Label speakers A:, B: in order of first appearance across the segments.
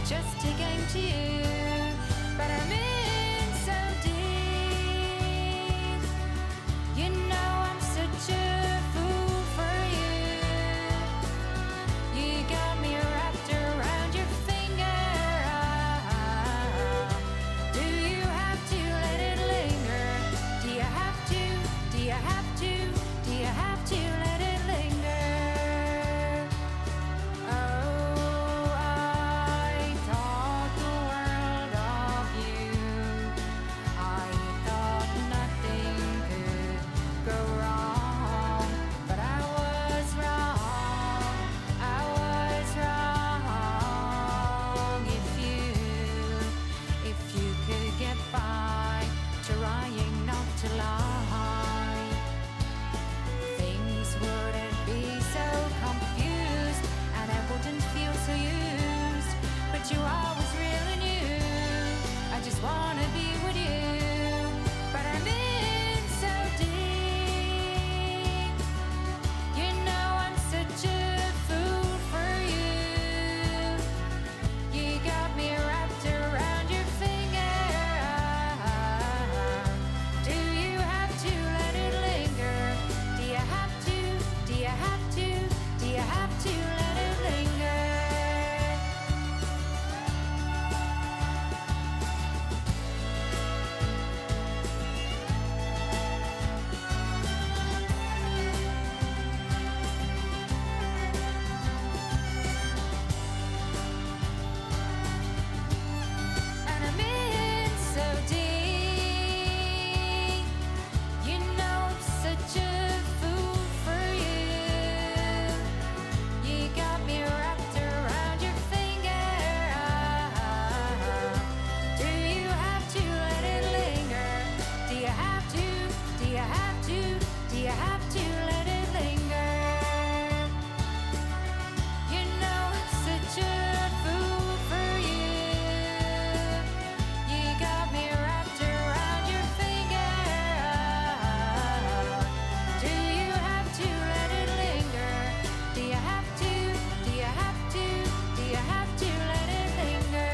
A: just to game to you, but I'm in so deep. You know I'm such a fool for you. You got me wrapped around your finger. Do you have to let it linger? Do you have to? Do you have to? Do you have to let it linger? Oh, I thought the world of you. I thought nothing could go wrong, but I was wrong. I was wrong. If you could get by trying not to lie, things wouldn't be so confused, and I wouldn't feel so used. But you always really knew I just wanna be with you. But I'm in so deep. You know I'm such a fool for you. You got me wrapped around your finger. Do you have to let it linger? Do you have to? Do you have to? Do you have to let it linger? And I'm in so deep. You know I'm such a fool for you. You got me wrapped around your finger. Do you have to let it linger? Do you have to? Do you have to? Do you have to let it linger? You know I'm such a fool for you. You got me wrapped around your finger. Do you have to let it linger? Do you have to? Do you have to? Do you have to let it linger?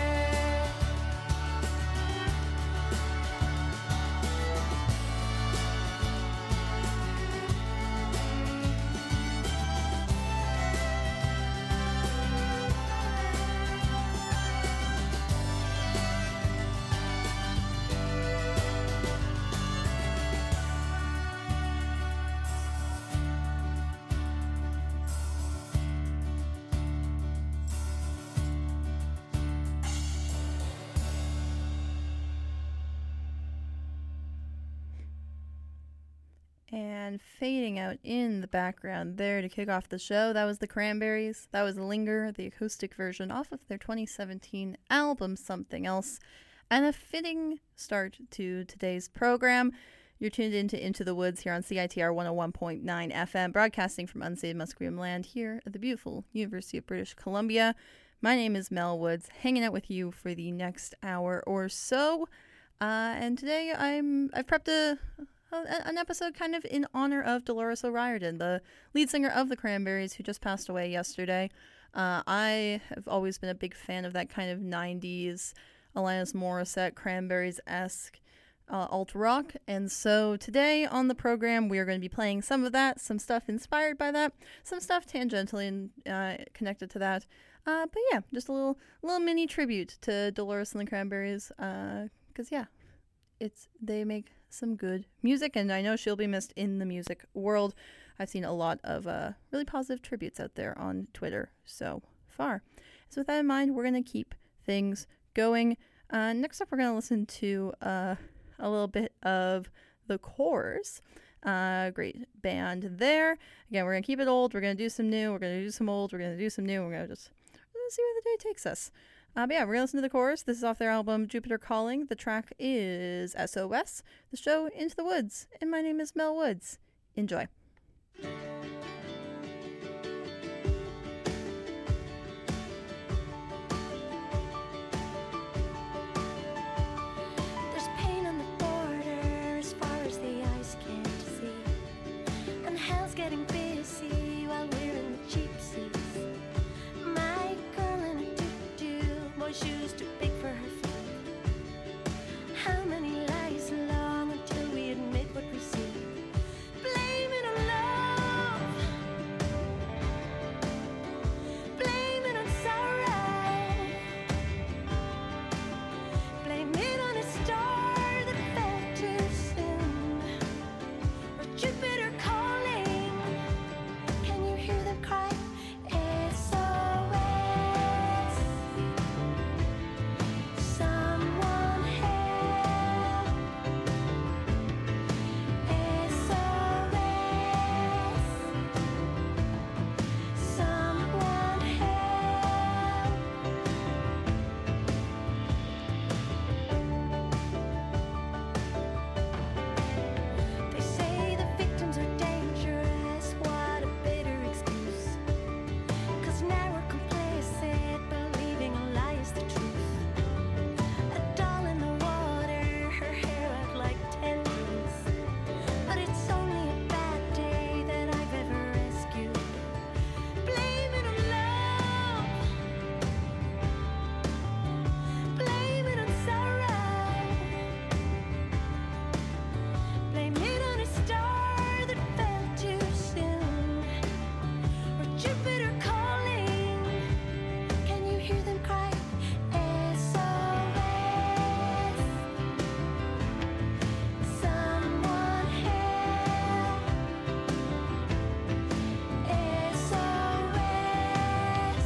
B: And fading out in the background there to kick off the show, that was the Cranberries. That was Linger, the acoustic version off of their 2017 album Something Else. And a fitting start to today's program. You're tuned into the Woods here on CITR 101.9 FM, broadcasting from unceded Musqueam land here at the beautiful University of British Columbia. My name is Mel Woods, hanging out with you for the next hour or so. And today I've prepped an episode kind of in honor of Dolores O'Riordan, the lead singer of the Cranberries, who just passed away yesterday. I have always been a big fan of that kind of 90s Alanis Morissette, Cranberries-esque alt rock, and so today on the program we are going to be playing some of that, some stuff inspired by that, some stuff tangentially connected to that. But yeah, just a little mini tribute to Dolores and the Cranberries, because yeah, they make some good music, and I know she'll be missed in the music world. I've seen a lot of really positive tributes out there on Twitter so far. So with that in mind, we're going to keep things going. Next up, we're going to listen to a little bit of The Corrs. Great band there. Again, we're going to keep it old. We're going to do some new. We're going to do some old. We're going to do some new. We're going to see where the day takes us. But yeah, we're going to listen to The Corrs. This is off their album Jupiter Calling. The track is SOS. The show Into the Woods. And my name is Mel Woods. Enjoy.
C: Getting busy while we're in the cheap seats. My girl in a tutu, boy boy's shoes too big for her feet. How many lies long until we admit what we see? Blame it on love, blame it on sorrow, blame it on a star that fell too soon, or Jupiter calling. Can you hear them cry? SOS. Someone help. SOS. Someone help. They say the victims are dangerous. What a bitter excuse. 'Cause now we're complacent, believing a lie is the truth. A doll in the water, her hair out like tendrils. But it's only a bad day that I've ever rescued. Blame it on love, blame it on sorrow, blame it on a star that fell too soon, or Jupiter calling. Can you hear them cry? SOS. Someone help. SOS.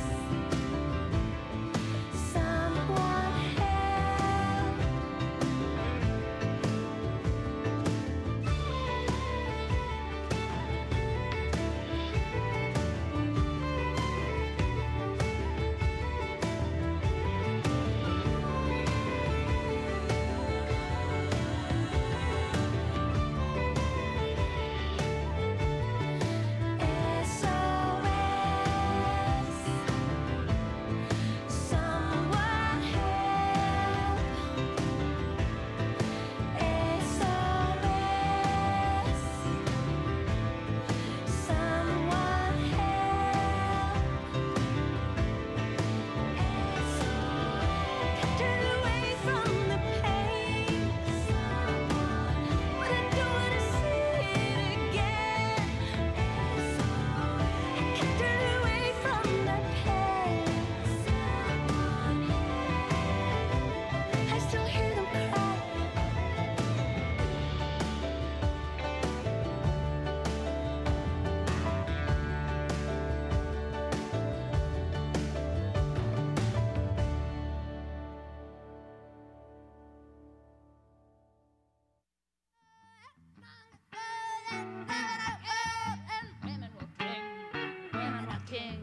C: Someone help. SOS. Someone help. SOS. Someone help. Turn away from the pain. But I don't wanna see it again. Turn away from the pain. I still hear them cry.
D: Women were king, women were king.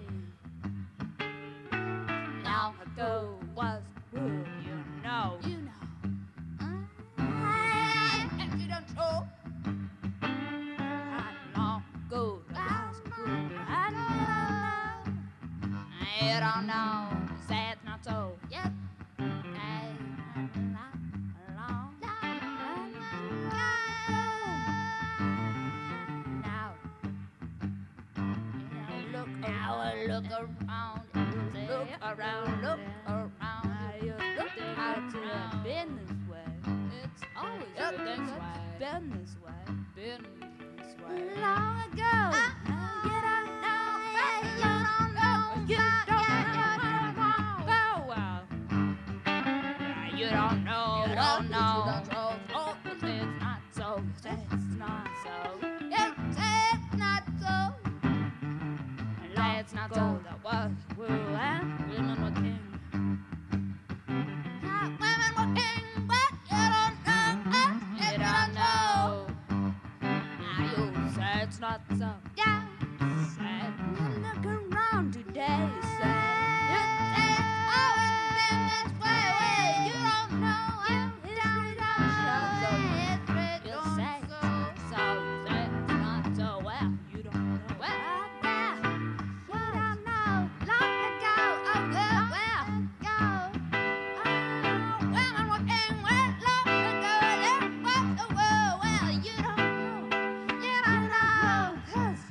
D: Long ago was who you know. You know. And you don't know. How long ago was who I know. You don't know. Say it's not so. Yep. Look around, look around, look around. How to have been this way? It's always been this way. Been this way. Been this way. Long ago. You don't know. You don't know. You don't know. Oh well. You don't know. You don't know. Oh, it's not so. It's not so. It's not so. Let's not go. That was who and women were king. Women were king, but you don't know. You don't know. Now you say it's not so. Yeah. Say you look around today. Say it's always been this way. You don't know. You don't know. You say so. So say it's not so well. You don't know. Well. Cause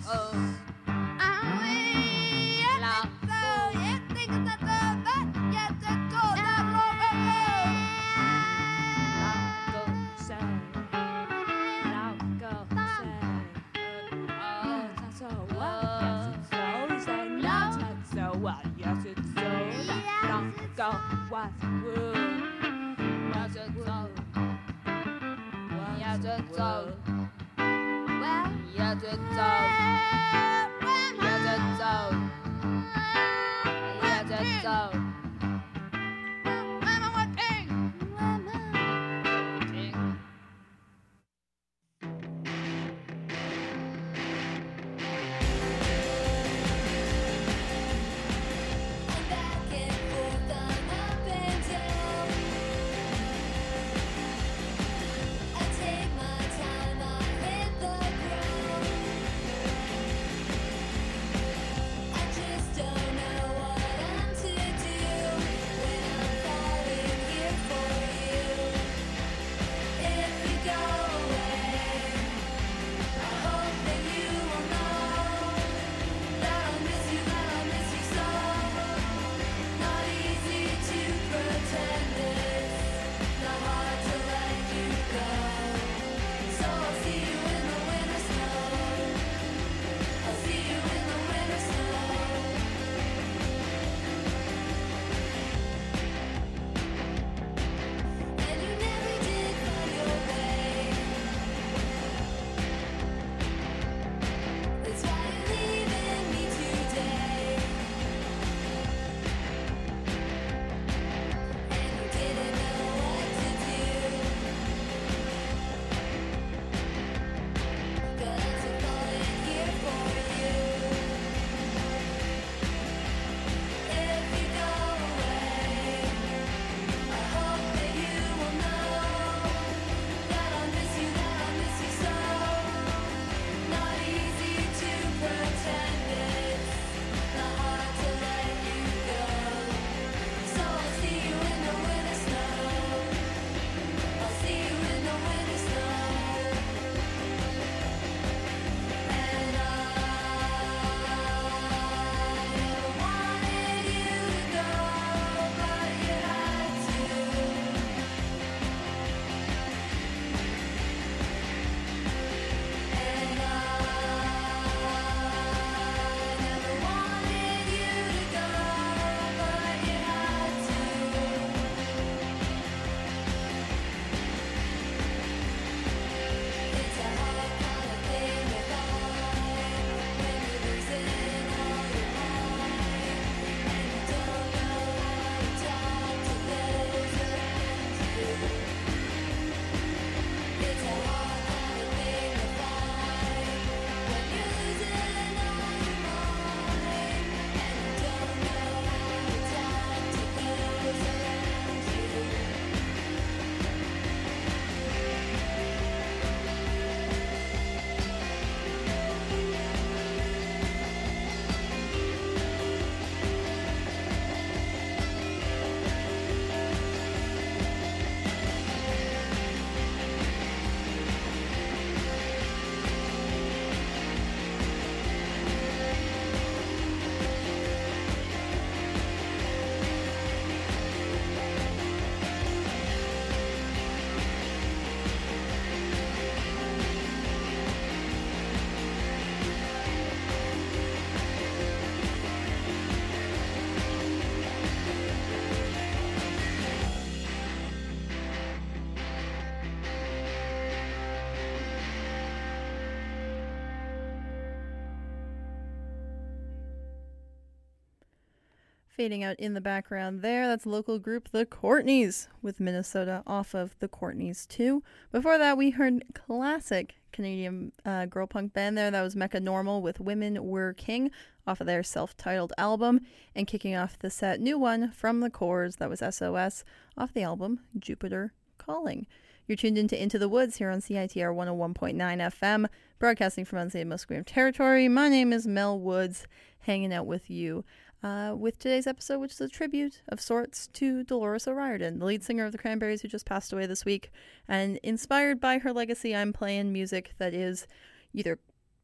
B: Fading out in the background there, that's local group The Courtneys with Minnesota off of The Courtneys 2. Before that, we heard classic Canadian girl punk band there. That was Mecca Normal with Women Were King off of their self-titled album. And kicking off the set, new one from The Corrs, that was SOS, off the album Jupiter Calling. You're tuned into the Woods here on CITR 101.9 FM, broadcasting from unceded Musqueam territory. My name is Mel Woods, hanging out with you with today's episode, which is a tribute of sorts to Dolores O'Riordan, the lead singer of the Cranberries, who just passed away this week. And inspired by her legacy, I'm playing music that is either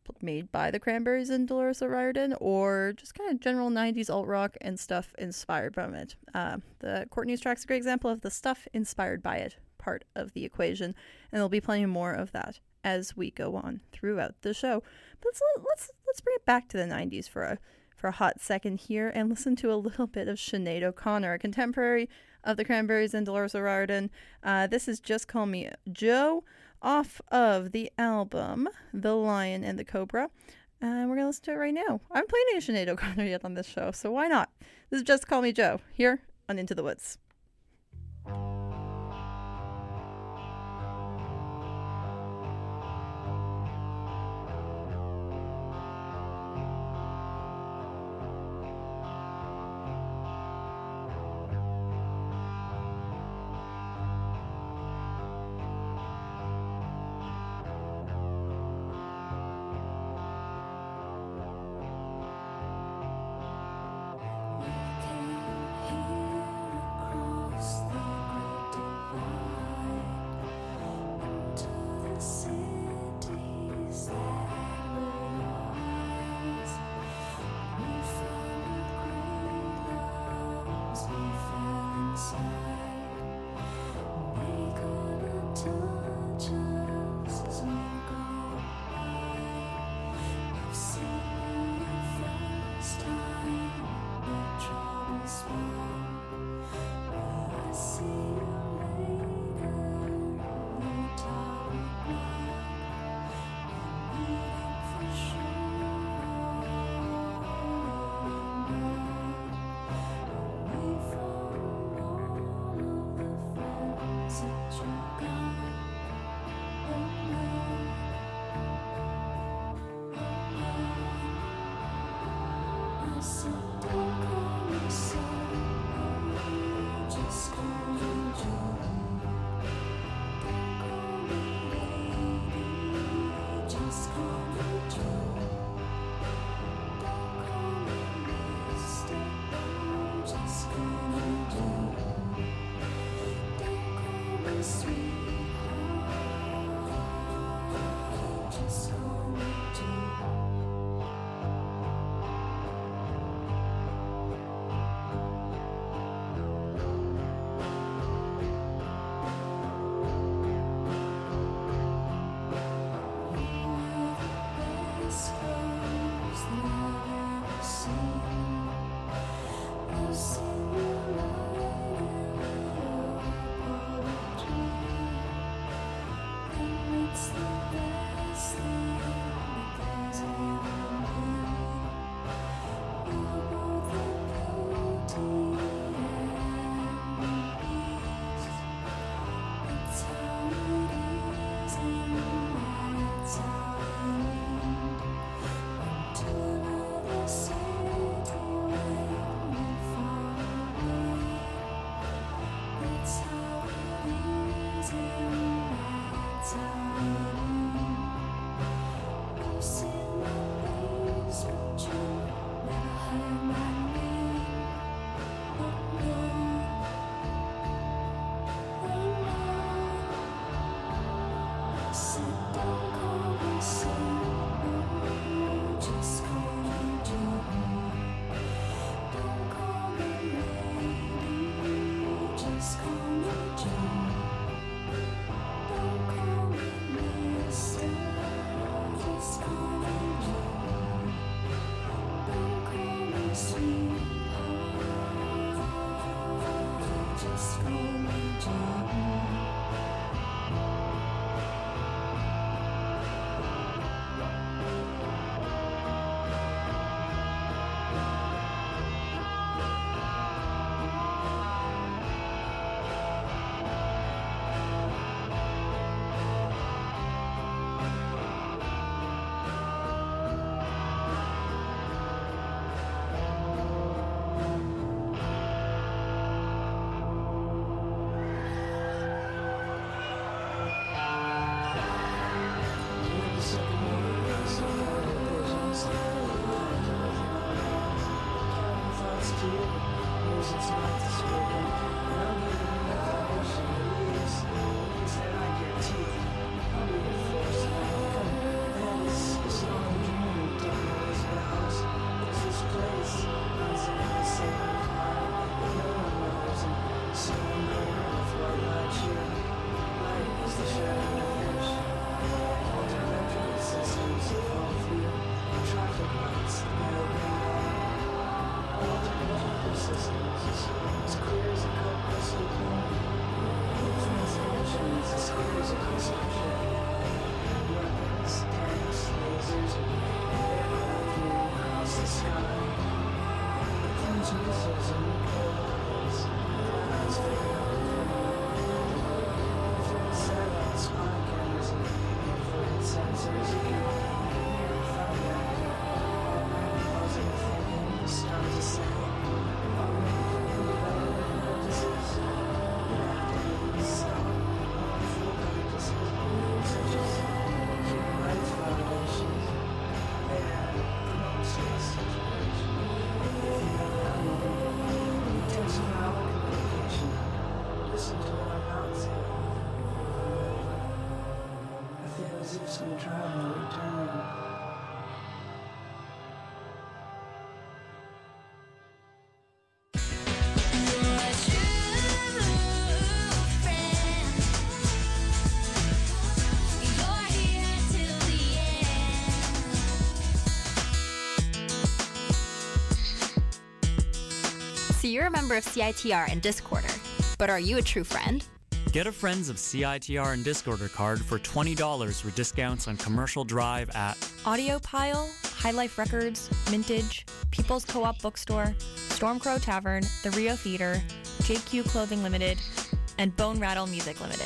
B: made by the Cranberries and Dolores O'Riordan, or just kind of general 90s alt rock and stuff inspired from it. The Courtney's track's a great example of the stuff inspired by it part of the equation, and there'll be plenty more of that as we go on throughout the show. But let's bring it back to the 90s for a hot second here and listen to a little bit of Sinead O'Connor, a contemporary of the Cranberries and Dolores O'Riordan. This is Just Call Me Joe, off of the album The Lion and the Cobra. And we're going to listen to it right now. I haven't played any Sinead O'Connor yet on this show, so why not? This is Just Call Me Joe, here on Into the Woods.
E: as if some traveler returning.
F: So you're a member of CITR and Discorder, but are you a true friend?
G: Get a Friends of CITR and Discorder card for $20 with discounts on Commercial Drive at
H: Audiopile, High Life Records, Mintage, People's Co-op Bookstore, Stormcrow Tavern, The Rio Theater, JQ Clothing Limited, and Bone Rattle Music Limited.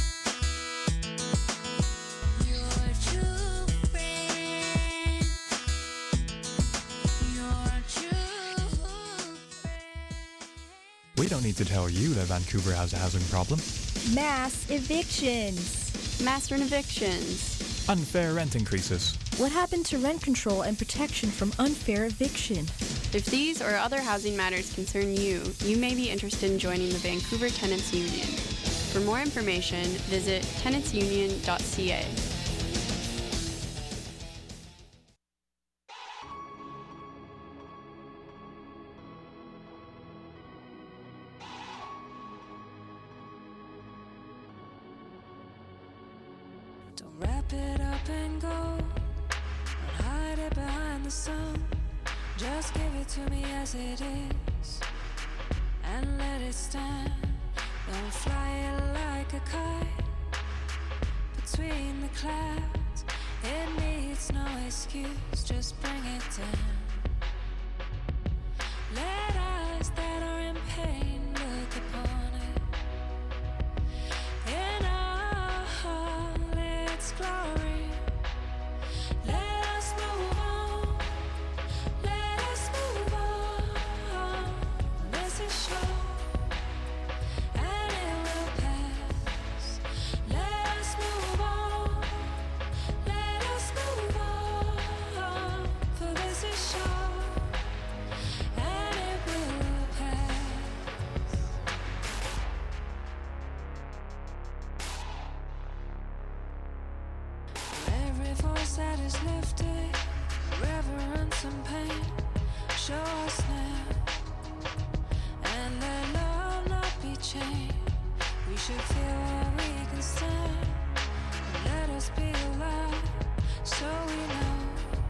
I: We don't need to tell you that Vancouver has a housing problem.
J: Mass evictions.
K: Mass evictions.
I: Unfair rent increases.
J: What happened to rent control and protection from unfair eviction?
K: If these or other housing matters concern you, you may be interested in joining the Vancouver Tenants Union. For more information, visit tenantsunion.ca.
C: Don't wrap it up and go. Don't hide it behind the sun. Just give it to me as it is and let it stand. Don't fly it like a kite between the clouds. It needs no excuse, just bring it down. Let eyes that are in pain look upon it in all its glory. Let us move on. Let us move on. This is short and it will pass. Let us move on. Let us move on. For this is short and it will pass. Every voice that is lifted, reverence and pain, show us now, and let love not be chained. We should feel what we can stand, let us be alive, so we know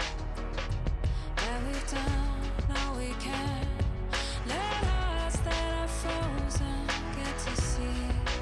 C: that we've done all we can. Let hearts that are frozen get to see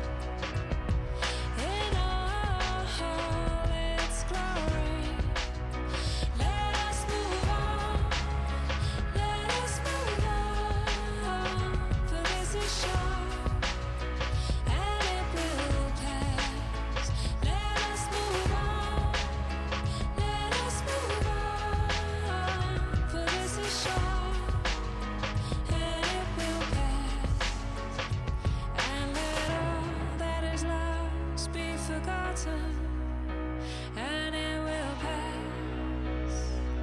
C: in all its glory. Let us move on. Let us move on. For this is short and it will pass. Let us move on. Let us move on. For this is short and it will pass. And let all that is lost be forgotten, and it will pass.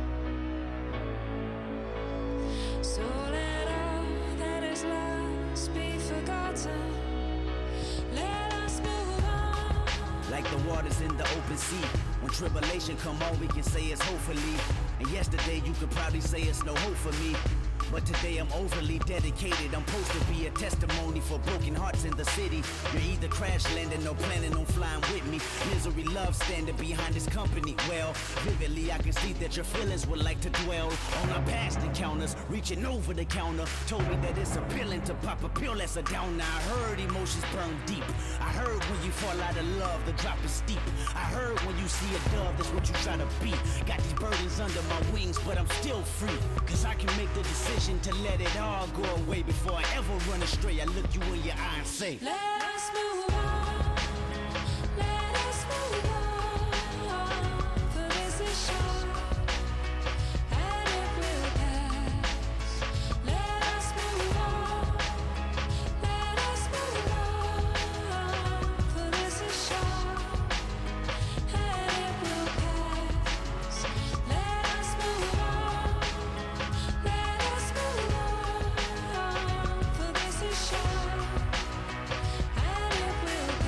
C: So let all that is lost be forgotten. Let us move on.
L: Like the waters in the open sea. When tribulation come on, we can say it's hopefully. And yesterday you could probably say it's no hope for me. But today I'm overly dedicated. I'm supposed to be a testimony for broken hearts in the city. You're either crash landing or planning on flying with me. Misery love standing behind this company. Well, vividly I can see that your feelings would like to dwell on our past encounters. Reaching over the counter, told me that it's appealing to pop a pill that's a downer. I heard emotions burn deep. I heard when you fall out of love, the drop is steep. I heard when you see a dove, that's what you try to be. Got these burdens under my wings, but I'm still free. Cause I can make the decision to let it all go away before I ever run astray. I look you in your eye and say,
C: Let us move on. Let us move on. For this is short and it will pass. Let us move on. Let us move on. For this is short and it will pass. Let us move on. Let us move on. For this is short and it will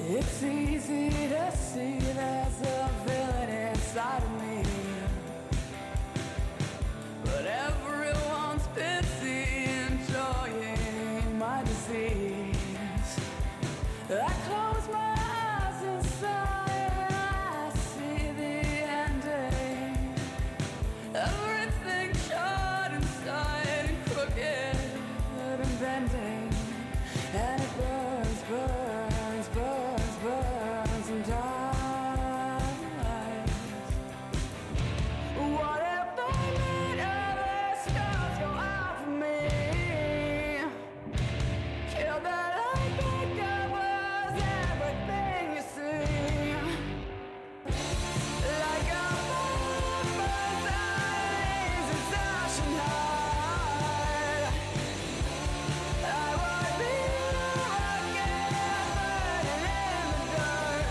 E: It's easy to see there's a villain inside of me, but everyone's busy enjoying my disease. I close my eyes inside and I see the ending. Everything shot inside and crooked and bending, and it burns, burns, burns, burns and dies. What if the light of the stars go out for me? Kill that I think I was everything you see. Like a fire's eyes, it's ashen hot. I would be again, burning in the dark.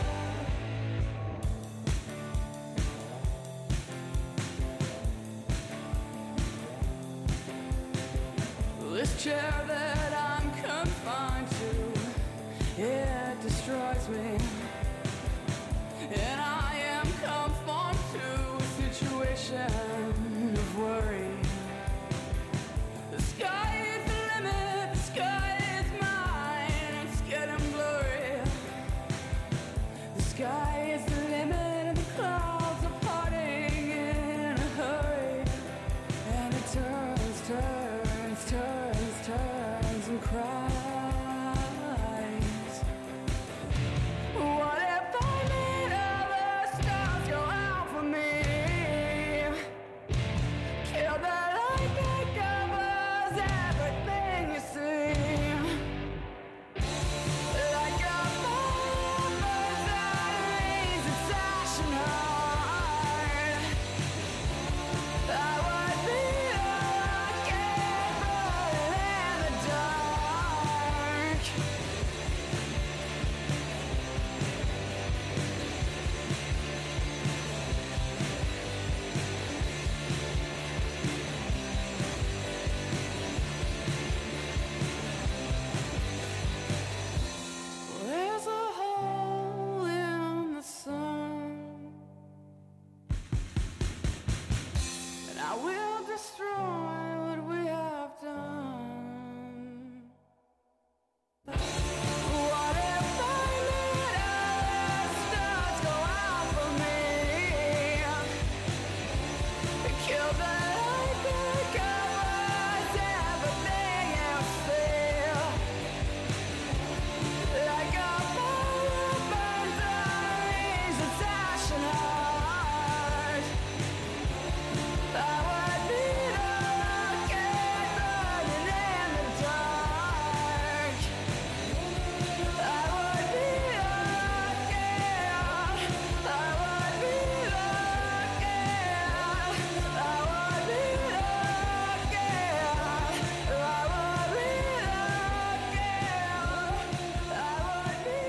E: This chair that I'm confined to, it destroys me. And I am confined to a situation of worry. The sky is the limit, the sky is mine, it's getting blurry. The sky is the limit and the clouds are parting in a hurry. And it turns, turns, turns, turns and cries. What if the light of the stars go out for me? Kill that I think I was everything you see. Like a fire's eyes, it's ashen hot. I would be again, burning in the dark. There's a hole in the sun, and I will destroy what we have done. What if the light of the stars go out for me? Kill the I think I was everything you see. Like a fire burns eyes, it's ashen hot. I would be again, burning in the dark. I would be again. I would be again. I would be again. I would be again. I would be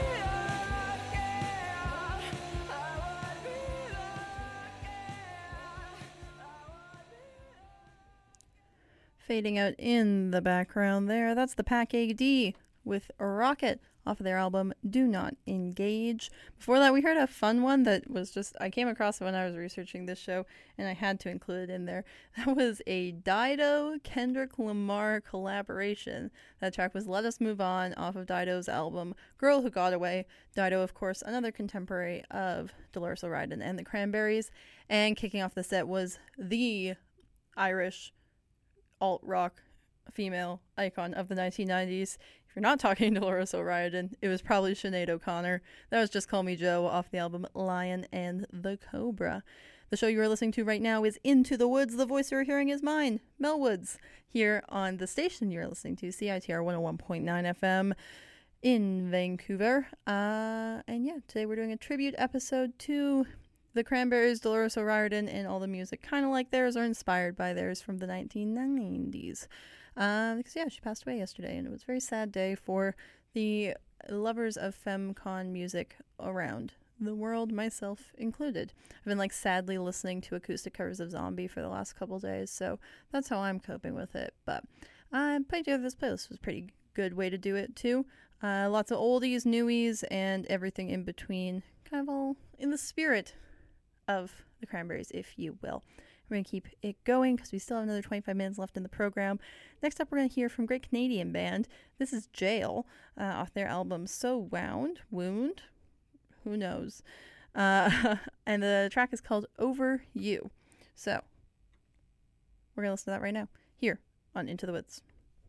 B: Fading out in the background there, that's the Pack AD with Rocket off of their album Do Not Engage. Before that, we heard a fun one that was just, I came across it when I was researching this show, and I had to include it in there. That was a Dido Kendrick Lamar collaboration. That track was Let Us Move On off of Dido's album Girl Who Got Away. Dido, of course, another contemporary of Dolores O'Riordan and the Cranberries. And kicking off the set was the Irish alt-rock female icon of the 1990s. If you're not talking Dolores O'Riordan, it was probably Sinead O'Connor. That was Just Call Me Joe off the album Lion and the Cobra. The show you are listening to right now is Into the Woods. The voice you're hearing is mine, Mel Woods, here on the station you're listening to, CITR 101.9 FM in Vancouver. And yeah, today we're doing a tribute episode to the Cranberries, Dolores O'Riordan, and all the music kind of like theirs or inspired by theirs from the 1990s. Because, yeah, she passed away yesterday, and it was a very sad day for the lovers of femcon music around the world, myself included. I've been, sadly listening to acoustic covers of Zombie for the last couple days, so that's how I'm coping with it. But putting together this playlist was pretty good way to do it too. Lots of oldies, newies, and everything in between. Kind of all in the spirit of the Cranberries, if you will. We're going to keep it going because we still have another 25 minutes left in the program. Next up, we're going to hear from a great Canadian band. This is Jail, off their album So Wound, who knows? And the track is called Over You. So, we're going to listen to that right now, here on Into the Woods.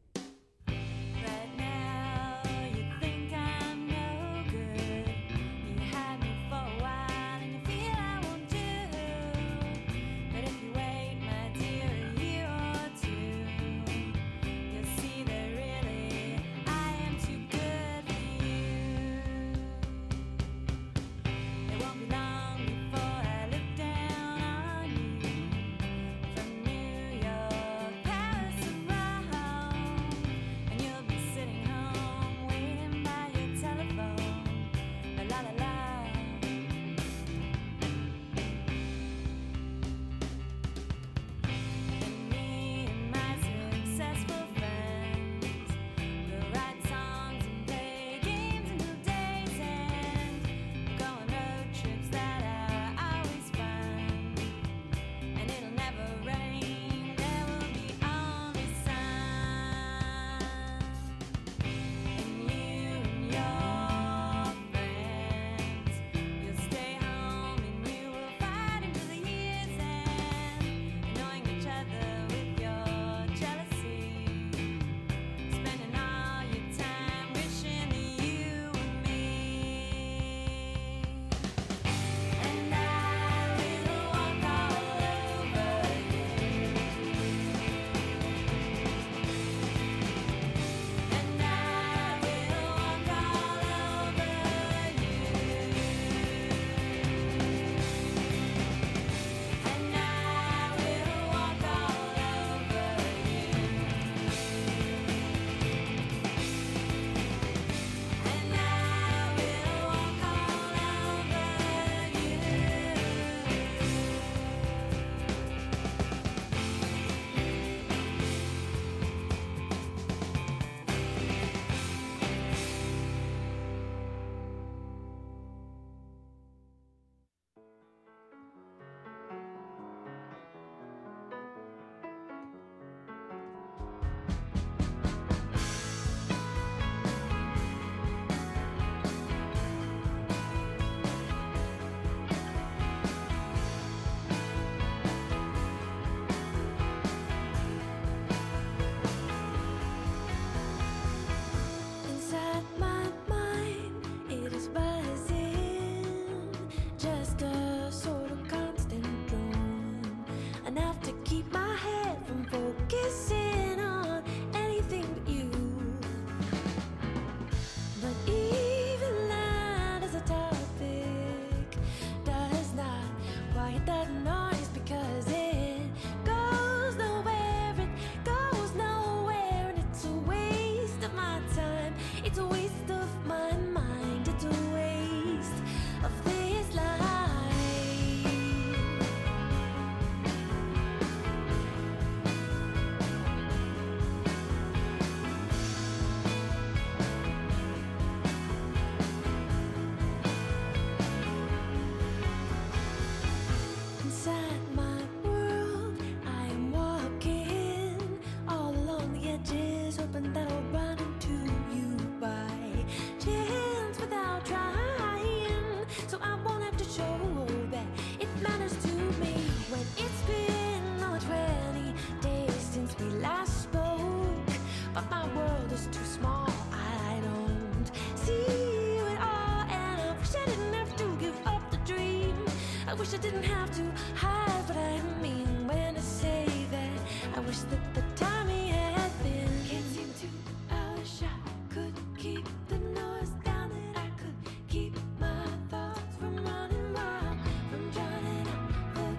C: I wish I didn't have to hide what I mean when I say that. I wish that the timing had been. Can't seem to outshine. Could keep the noise down, that I could keep my thoughts from running wild, from drowning out the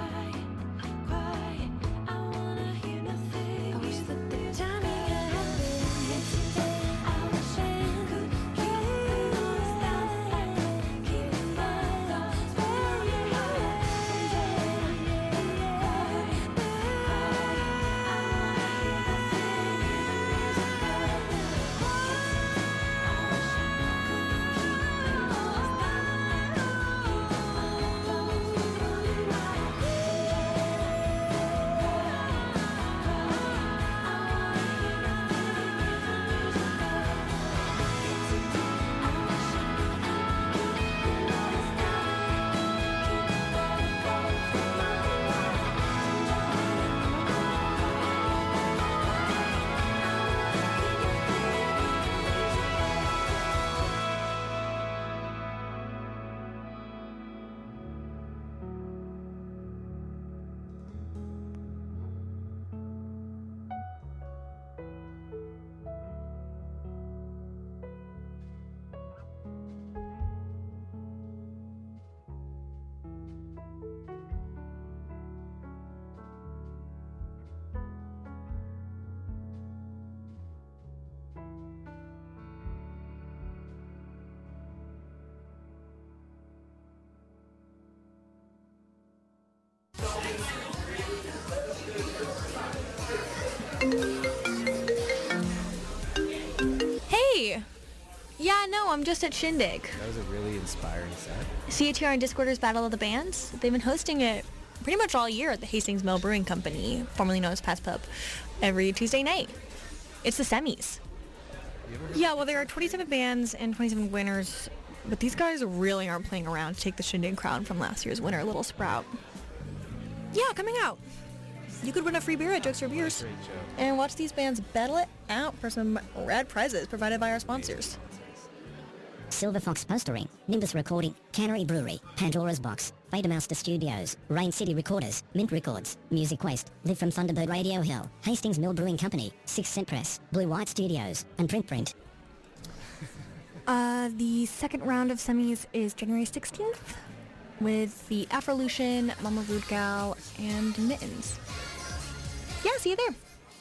C: quiet. I wanna hear nothing. I wish that the timing had been. Can't seem to outshine. Could keep the noise down, that I could keep my thoughts from running wild, from drowning out
H: just at Shindig.
M: That was a really inspiring set.
H: CATR and Discorder's Battle of the Bands. They've been hosting it pretty much all year at the Hastings Mill Brewing Company, formerly known as Pat's Pub, every Tuesday night. It's the semis. Yeah, well, there are 27 bands and 27 winners, but these guys really aren't playing around to take the Shindig crown from last year's winner, Little Sprout. Yeah, coming out. You could win a free beer at Jokes for Beers and watch these bands battle it out for some rad prizes provided by our sponsors.
N: Silver Fox Postering, Nimbus Recording, Cannery Brewery, Pandora's Box, Vadermaster Studios, Rain City Recorders, Mint Records, Music Waste, Live from Thunderbird Radio Hill, Hastings Mill Brewing Company, 6 Cent Press, Blue White Studios, and Print.
H: The second round of semis is January 16th with the Afrolution, Mama Rude Gal, and Mittens. Yeah, see you there.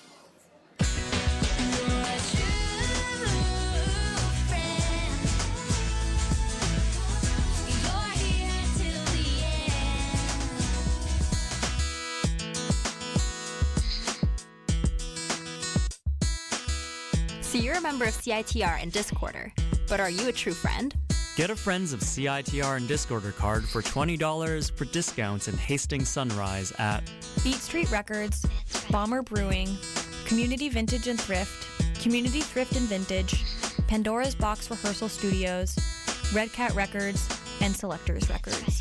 F: So you're a member of CITR and Discorder, but are you a true friend?
G: Get a Friends of CITR and Discorder card for $20 for discounts in Hastings Sunrise at
H: Beat Street Records, Bomber Brewing, Community Vintage and Thrift, Community Thrift and Vintage, Pandora's Box Rehearsal Studios, Red Cat Records, and Selectors Records.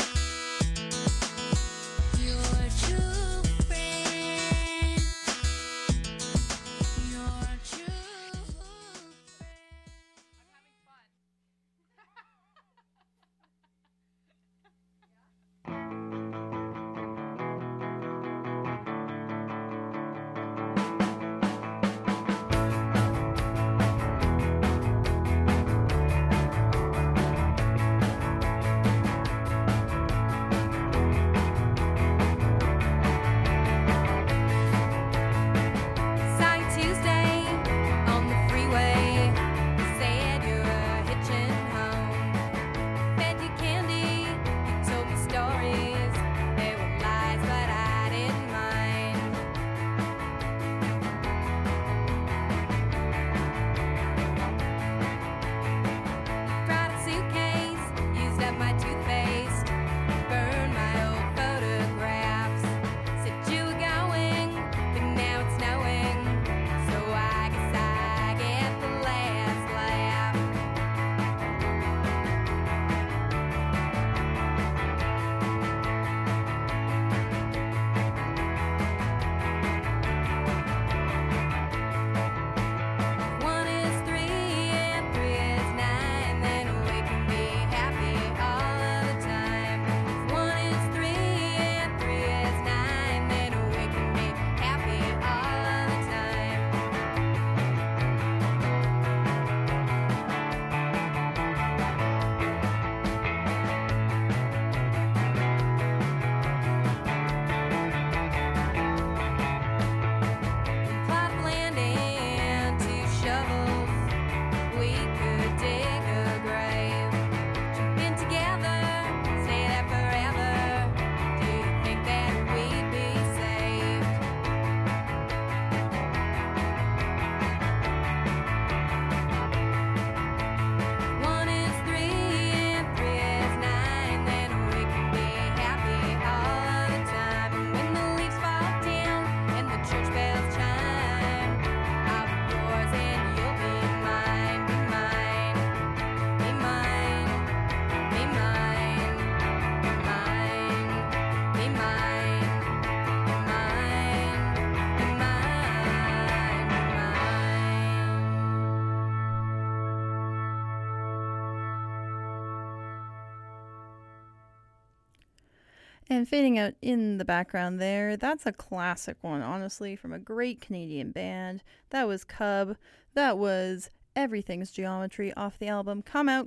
B: And fading out in the background there, that's a classic one, honestly, from a great Canadian band. That was Cub. That was Everything's Geometry off the album Come Out,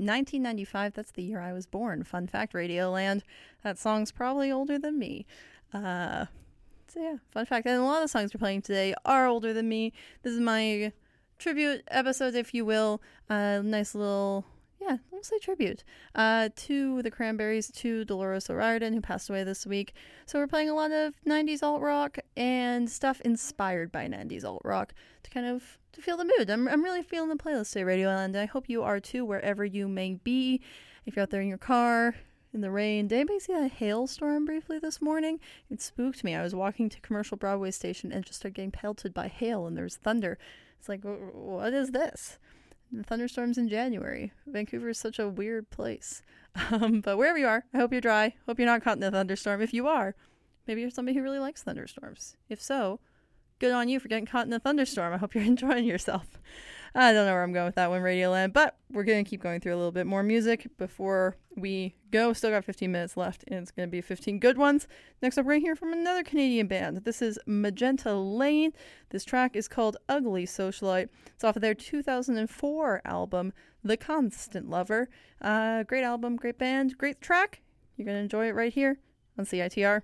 B: 1995. That's the year I was born. Fun fact, Radioland. That song's probably older than me. So yeah, fun fact. And a lot of the songs we're playing today are older than me. This is my tribute episode, if you will. Nice little mostly tribute to the Cranberries, to Dolores O'Riordan, who passed away this week. So we're playing a lot of 90s alt rock and stuff inspired by 90s alt rock to feel the mood. I'm really feeling the playlist today, Radioland. I hope you are too, wherever you may be. If you're out there in your car, in the rain. Did anybody see that hailstorm briefly this morning? It spooked me. I was walking to Commercial Broadway Station and just started getting pelted by hail, and there's thunder. It's like, what is this? The thunderstorms in January. Vancouver is such a weird place. But wherever you are, I hope you're dry. Hope you're not caught in a thunderstorm. If you are, maybe you're somebody who really likes thunderstorms. If so, good on you for getting caught in a thunderstorm. I hope you're enjoying yourself. I don't know where I'm going with that one, Radioland, but we're going to keep going through a little bit more music before we go. Still got 15 minutes left, and it's going to be 15 good ones. Next up, we're going to hear from another Canadian band. This is Magenta Lane. This track is called Ugly Socialite. It's off of their 2004 album, The Constant Lover. Great album, great band, great track. You're going to enjoy it right here on CITR.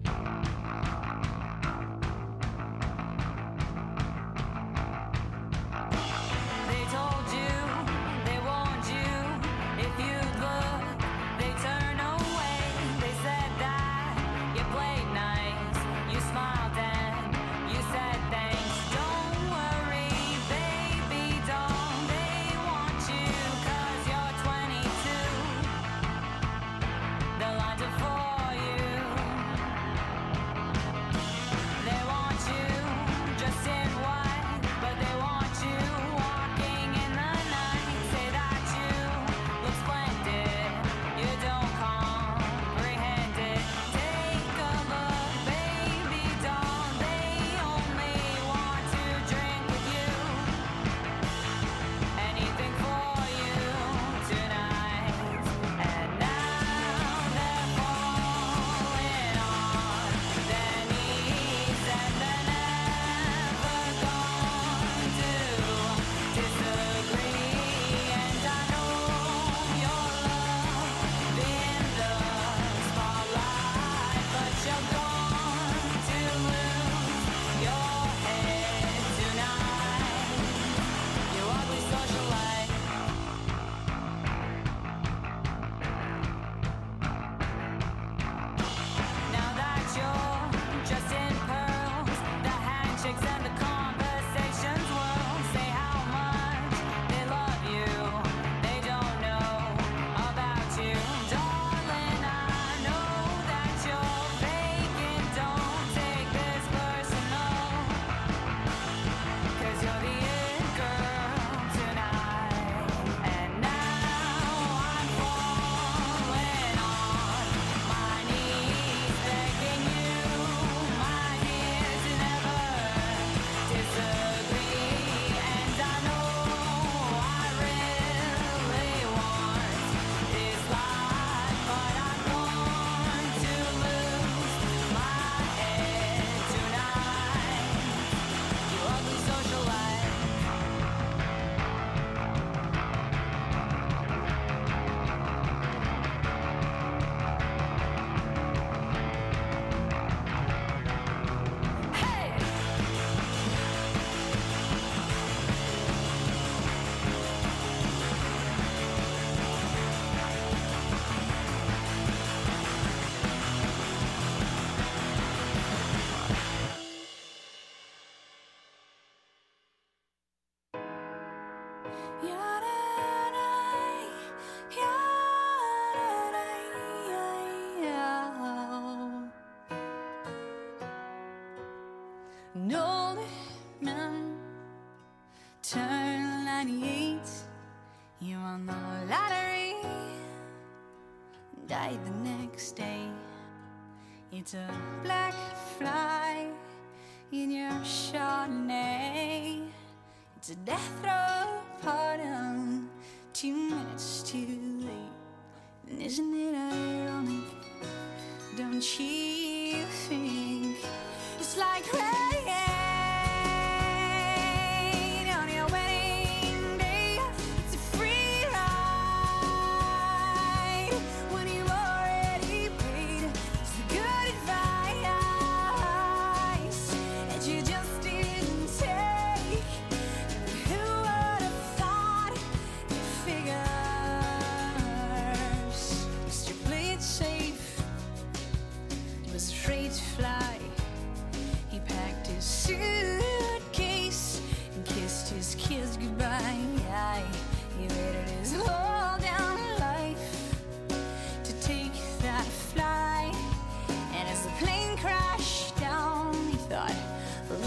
E: An older man turned 98. He won the lottery, died the next day. It's a black fly in your Chardonnay. It's a death row pardon, 2 minutes too late. And isn't it ironic? Don't you think it's like rain on your wedding day? It's a free ride when you've already paid. It's the good advice.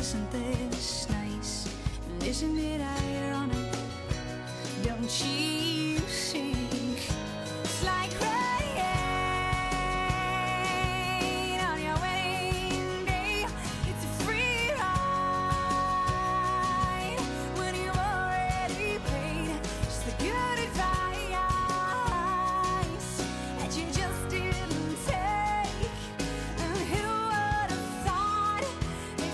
E: isn't this nice? And isn't it ironic? Don't you think it's like rain on your wedding day? It's a free ride when you've already paid. Just the good advice that you just didn't take. And who would have thought it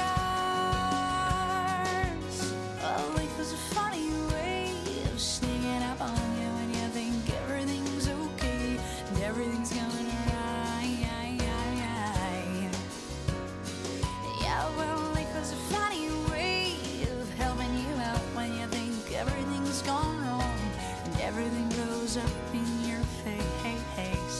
E: figures? Oh, life was a funny way of sneaking up on you when you think everything's okay and everything's going right. Yeah, well, life was a funny way of helping you out when you think everything's gone wrong and everything blows up in your face.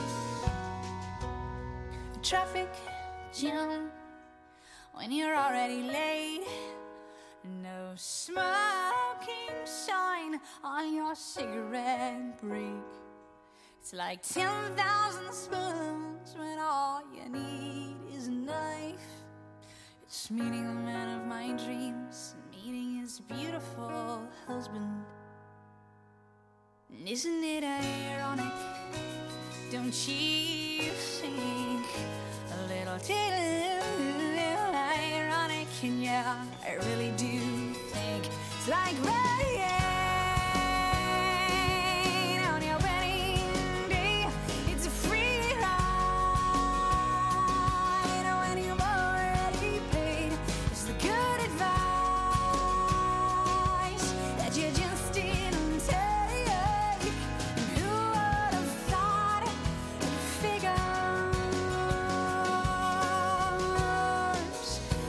E: Traffic jam when you're already late. No smoking sign on your cigarette break. It's like 10,000 spoons when all you need is a knife. It's meeting the man of my dreams and meeting his beautiful husband. And isn't it ironic? Don't you think a little ironic? And yeah, I really do think it's like rain on your wedding day. It's a free ride when you've already paid. It's the good advice that you just didn't take. And who would have thought it figures?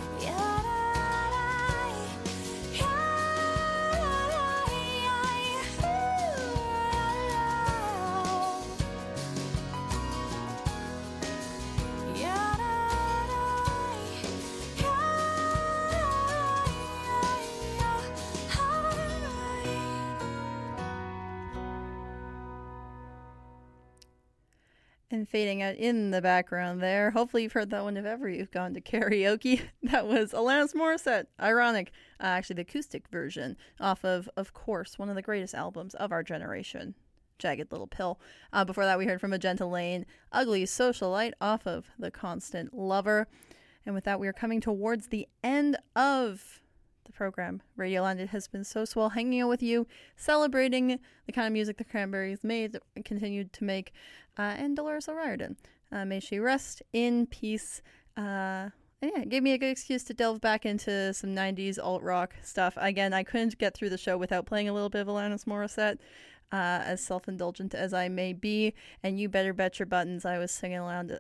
B: And fading out in the background there. Hopefully you've heard that one if ever you've gone to karaoke. That was Alanis Morissette, Ironic. Actually, the acoustic version off of course, one of the greatest albums of our generation, Jagged Little Pill. Before that, we heard from Magenta Lane, Ugly Socialite off of The Constant Lover. And with that, we are coming towards the end of the program. Radioland, it has been so swell hanging out with you, celebrating the kind of music the Cranberries made and continued to make, and Dolores O'Riordan. May she rest in peace. And yeah, it gave me a good excuse to delve back into some 90s alt-rock stuff. Again, I couldn't get through the show without playing a little bit of Alanis Morissette, as self-indulgent as I may be. And you better bet your buttons I was singing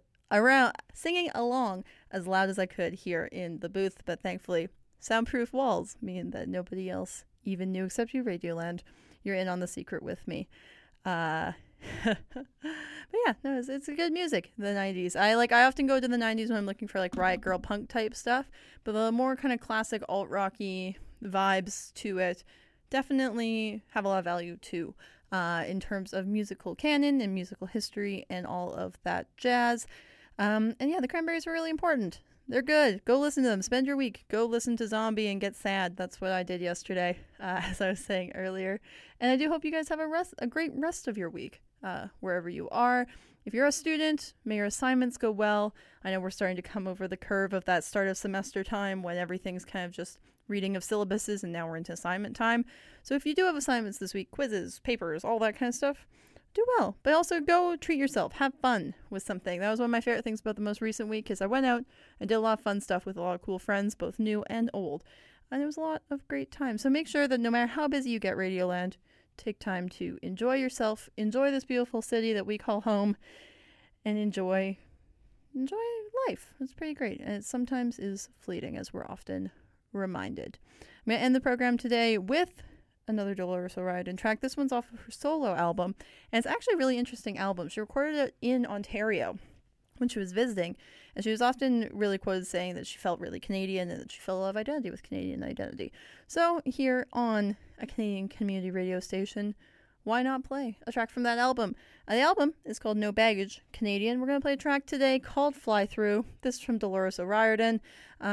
B: along as loud as I could here in the booth. But thankfully, soundproof walls mean that nobody else even knew except you, Radioland. You're in on the secret with me. But yeah, no, it's a good music, the 90s. I often go to the 90s when I'm looking for like Riot Girl punk type stuff, but the more kind of classic alt-rocky vibes to it definitely have a lot of value too, in terms of musical canon and musical history and all of that jazz. And yeah, the Cranberries were really important. They're good. Go listen to them. Spend your week. Go listen to Zombie and get sad. That's what I did yesterday, as I was saying earlier. And I do hope you guys have a great rest of your week, wherever you are. If you're a student, may your assignments go well. I know we're starting to come over the curve of that start of semester time when everything's kind of just reading of syllabuses, and now we're into assignment time. So if you do have assignments this week, quizzes, papers, all that kind of stuff, do well. But also go treat yourself. Have fun with something. That was one of my favorite things about the most recent week, is I went out and did a lot of fun stuff with a lot of cool friends, both new and old. And it was a lot of great time. So make sure that no matter how busy you get, Radioland, take time to enjoy yourself, enjoy this beautiful city that we call home, and enjoy life. It's pretty great. And it sometimes is fleeting, as we're often reminded. I'm going to end the program today with another Dolores O'Riordan track. This one's off of her solo album, and it's actually a really interesting album. She recorded it in Ontario when she was visiting, and she was often really quoted saying that she felt really Canadian and that she felt a lot of identity with Canadian identity. So here on a Canadian community radio station, why not play a track from that album? The album is called No Baggage Canadian. We're going to play a track today called Fly Through. This is from Dolores O'Riordan.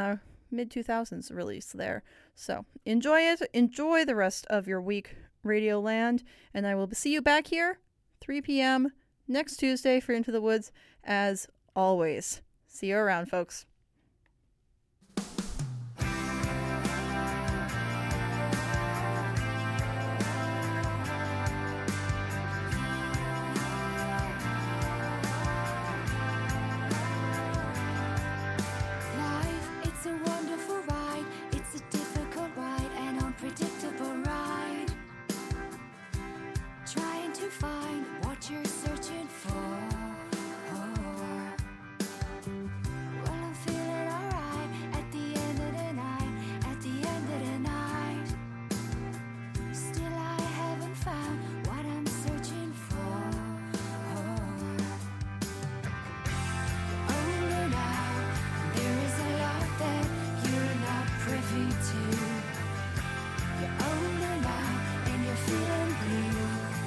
B: mid-2000s release there. So enjoy it. Enjoy the rest of your week, Radioland. And I will see you back here, 3 p.m. next Tuesday for Into the Woods, as always. See you around, folks.
C: Life, it's a wonderful ride. It's a difficult ride, an unpredictable ride. Trying to find what you're searching for. Well, I'm feeling alright at the end of the night. At the end of the night, still I haven't found what I'm searching for. Older now, there is a lot that you're not privy to. You're older now, and you're feeling blue.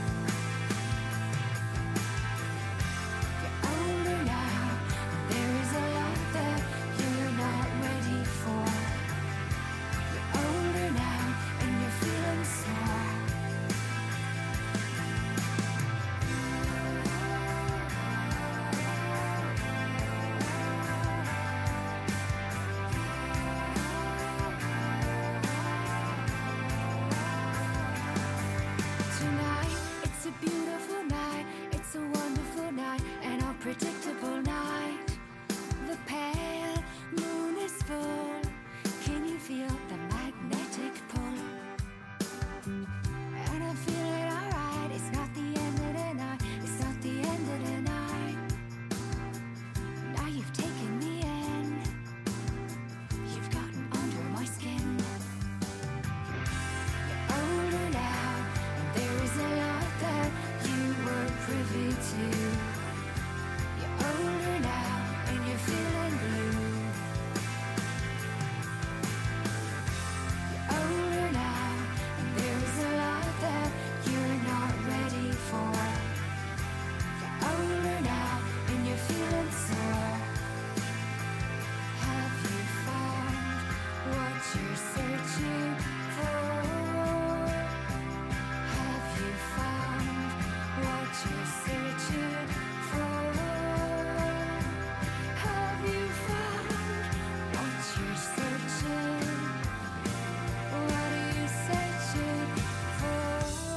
C: You're older now, there is a lot that you're not ready for. You're older now, and you're feeling sore. Tonight, it's a beautiful night, it's a wonderful night, an unpredictable night. The pale moon is full. Can you feel the magnetic pull? And I'm feeling alright. It's not the end of the night. It's not the end of the night. Now you've taken me in. You've gotten under my skin. You're older now, and there is a lot that you were privy to. You're older now, and you're feeling blue. You're older now, and there is a lot that you're not ready for. You're older now, and you're feeling sore. Have you found what you're searching for? Have you found what you're searching for? Have you found what you're searching? What are you searching for?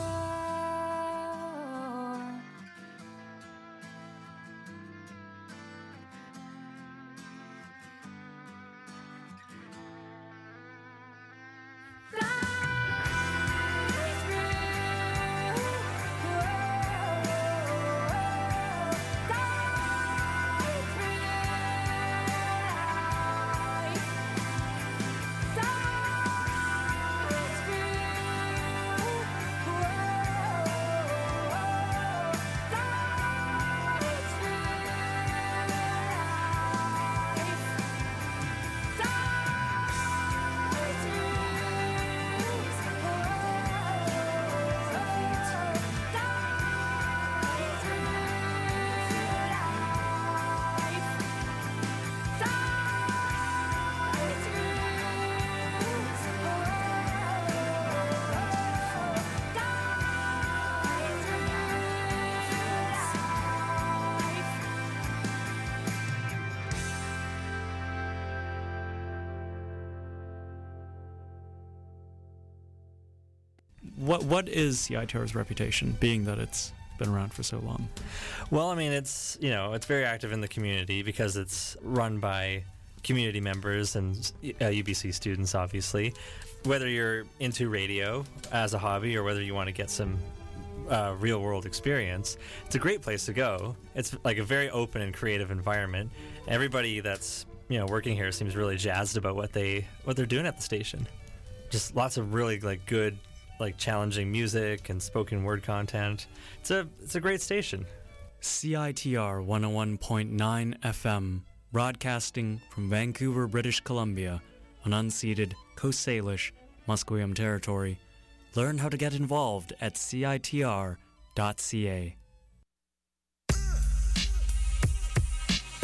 G: What is CITR's reputation, being that it's been around for so long?
O: Well, I mean, it's very active in the community because it's run by community members and UBC students, obviously. Whether you're into radio as a hobby or whether you want to get some real-world experience, it's a great place to go. It's like a very open and creative environment. Everybody that's working here seems really jazzed about what they're doing at the station. Just lots of really good, challenging music and spoken word content. It's a great station.
G: CITR 101.9 FM, broadcasting from Vancouver, British Columbia, on unceded Coast Salish, Musqueam territory. Learn how to get involved at CITR.ca.